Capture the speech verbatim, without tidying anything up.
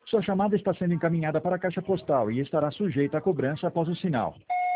Sua chamada está sendo encaminhada para a caixa postal e estará sujeita a cobrança após o sinal.